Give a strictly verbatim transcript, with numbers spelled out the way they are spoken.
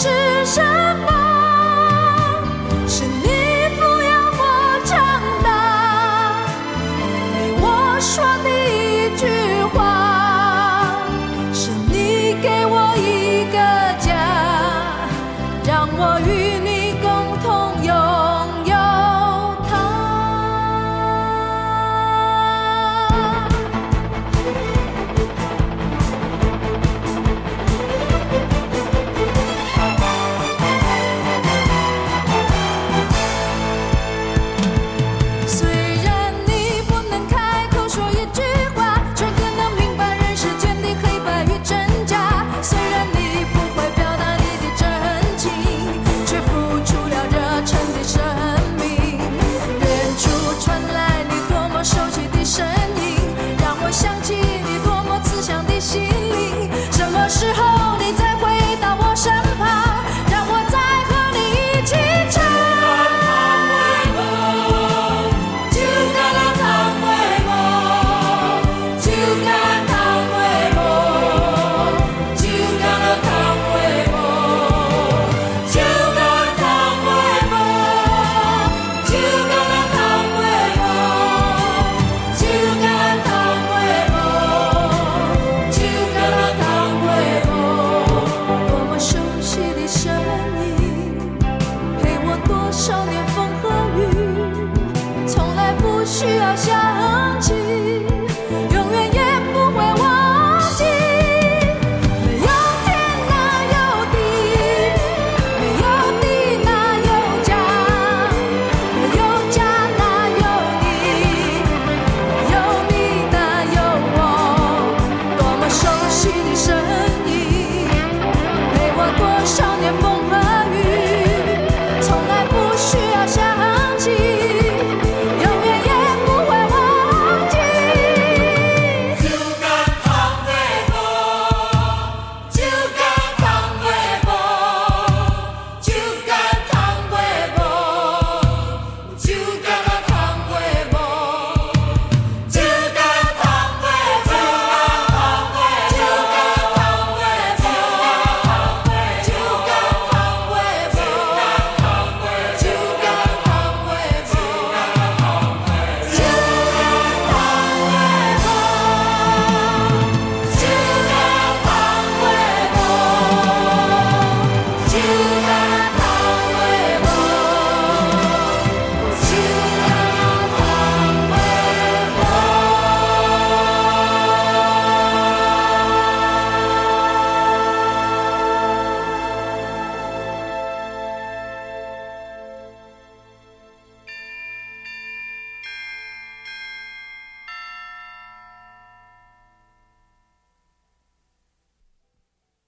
是什么？是你抚养我长大，陪我说的一句话，是你给我一个家，让我与你共同拥有它。虽然你不能开口说一句话，却更能明白人世间的黑白与真假。虽然你不会表达你的真情，却付出了热忱的生命。远处传来你多么熟悉的声音，让我想起你多么慈祥的心灵。什么时候你再回到我身旁，让我再和你一起唱。多么熟悉的声音，陪我多少年风和雨，从来不需要下